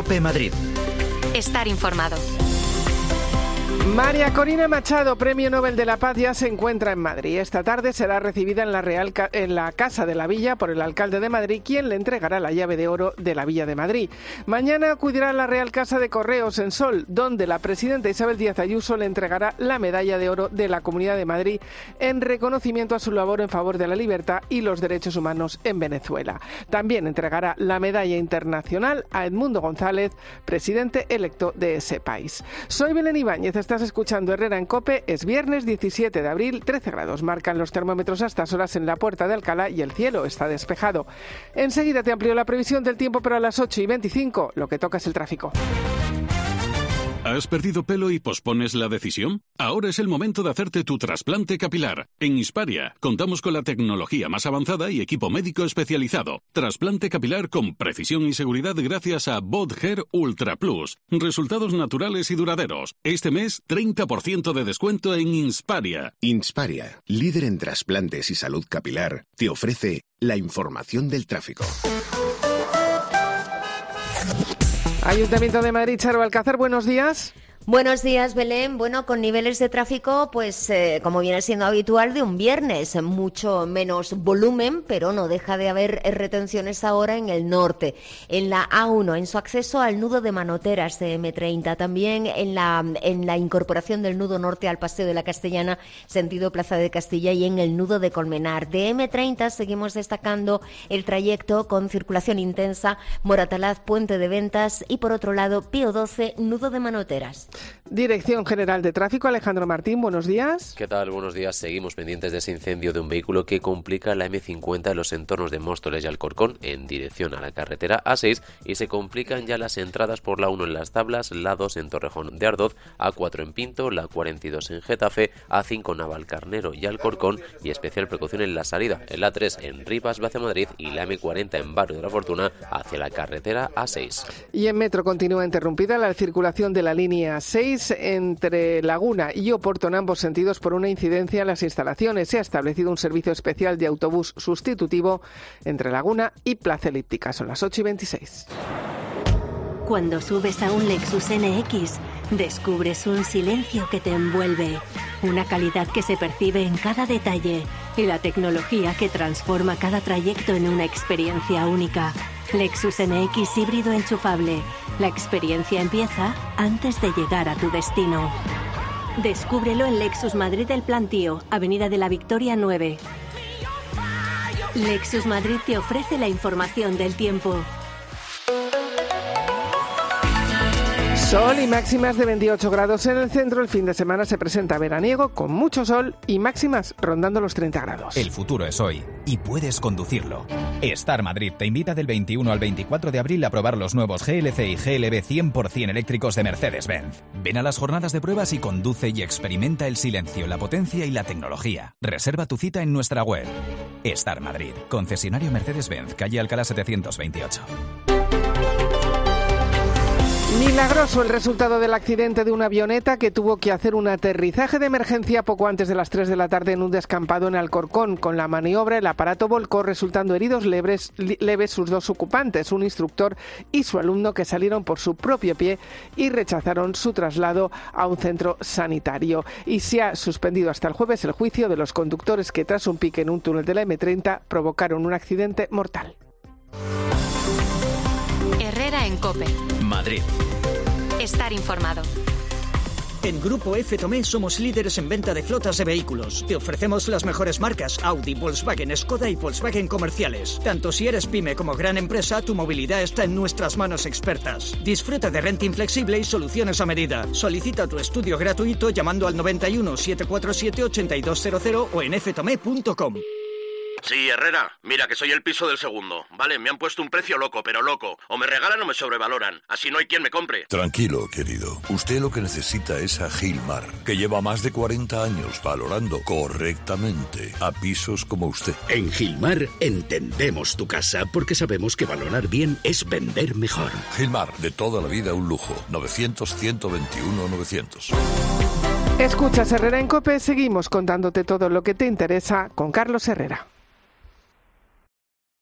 COPE Madrid. Estar informado. María Corina Machado, Premio Nobel de la Paz, ya se encuentra en Madrid. Esta tarde será recibida en la Casa de la Villa por el alcalde de Madrid, quien le entregará la llave de oro de la Villa de Madrid. Mañana acudirá a la Real Casa de Correos en Sol, donde la presidenta Isabel Díaz Ayuso le entregará la medalla de oro de la Comunidad de Madrid en reconocimiento a su labor en favor de la libertad y los derechos humanos en Venezuela. También entregará la medalla internacional a Edmundo González, presidente electo de ese país. Soy Belén Ibáñez. Estás escuchando Herrera en COPE. Es viernes 17 de abril, 13 grados marcan los termómetros a estas horas en la Puerta de Alcalá y el cielo está despejado. Enseguida te amplio la previsión del tiempo para las 8:25. Lo que toca es el tráfico. ¿Has perdido pelo y pospones la decisión? Ahora es el momento de hacerte tu trasplante capilar. En Insparia contamos con la tecnología más avanzada y equipo médico especializado. Trasplante capilar con precisión y seguridad gracias a BodHair Ultra Plus. Resultados naturales y duraderos. Este mes, 30% de descuento en Insparia. Insparia, líder en trasplantes y salud capilar, te ofrece la información del tráfico. Ayuntamiento de Madrid, Charo Alcázar, buenos días. Buenos días, Belén. Bueno, con niveles de tráfico, pues como viene siendo habitual de un viernes, mucho menos volumen, pero no deja de haber retenciones ahora en el norte. En la A1, en su acceso al nudo de Manoteras de M30, también en la incorporación del nudo norte al Paseo de la Castellana, sentido Plaza de Castilla, y en el nudo de Colmenar. De M30 seguimos destacando el trayecto con circulación intensa, Moratalaz, Puente de Ventas, y por otro lado, Pío XII, nudo de Manoteras. Dirección General de Tráfico, Alejandro Martín, buenos días. ¿Qué tal? Buenos días. Seguimos pendientes de ese incendio de un vehículo que complica la M50 en los entornos de Móstoles y Alcorcón en dirección a la carretera A6, y se complican ya las entradas por la 1 en Las Tablas, la 2 en Torrejón de Ardoz, A4 en Pinto, la 42 en Getafe, A5 Navalcarnero y Alcorcón, y especial precaución en la salida, en la 3 en Rivas hacia Madrid y la M40 en Barrio de la Fortuna hacia la carretera A6. Y en Metro continúa interrumpida la circulación de la línea 6 entre Laguna y Oporto en ambos sentidos por una incidencia en las instalaciones. Se ha establecido un servicio especial de autobús sustitutivo entre Laguna y Plaza Elíptica. Son las 8:26. Cuando subes a un Lexus NX, descubres un silencio que te envuelve, una calidad que se percibe en cada detalle y la tecnología que transforma cada trayecto en una experiencia única. Lexus NX híbrido enchufable. La experiencia empieza antes de llegar a tu destino. Descúbrelo en Lexus Madrid El Plantío, Avenida de la Victoria 9. Lexus Madrid te ofrece la información del tiempo. Sol y máximas de 28 grados en el centro. El fin de semana se presenta veraniego con mucho sol y máximas rondando los 30 grados. El futuro es hoy y puedes conducirlo. Star Madrid te invita del 21 al 24 de abril a probar los nuevos GLC y GLB 100% eléctricos de Mercedes-Benz. Ven a las jornadas de pruebas y conduce y experimenta el silencio, la potencia y la tecnología. Reserva tu cita en nuestra web. Star Madrid, concesionario Mercedes-Benz, calle Alcalá 728. Milagroso el resultado del accidente de una avioneta que tuvo que hacer un aterrizaje de emergencia poco antes de las 3 de la tarde en un descampado en Alcorcón. Con la maniobra, el aparato volcó, resultando heridos leves sus dos ocupantes, un instructor y su alumno, que salieron por su propio pie y rechazaron su traslado a un centro sanitario. Y se ha suspendido hasta el jueves el juicio de los conductores que, tras un pique en un túnel de la M30, provocaron un accidente mortal. Herrera en COPE. Madrid. Estar informado. En Grupo F. Tomé somos líderes en venta de flotas de vehículos. Te ofrecemos las mejores marcas Audi, Volkswagen, Skoda y Volkswagen comerciales. Tanto si eres pyme como gran empresa, tu movilidad está en nuestras manos expertas. Disfruta de renting flexible y soluciones a medida. Solicita tu estudio gratuito llamando al 91 747 8200 o en ftome.com. Sí, Herrera, mira que soy el piso del segundo. Vale, me han puesto un precio loco, pero loco. O me regalan o me sobrevaloran. Así no hay quien me compre. Tranquilo, querido. Usted lo que necesita es a Gilmar, que lleva más de 40 años valorando correctamente a pisos como usted. En Gilmar entendemos tu casa porque sabemos que valorar bien es vender mejor. Gilmar, de toda la vida un lujo. 900-121-900. Escuchas Herrera en COPE. Seguimos contándote todo lo que te interesa con Carlos Herrera.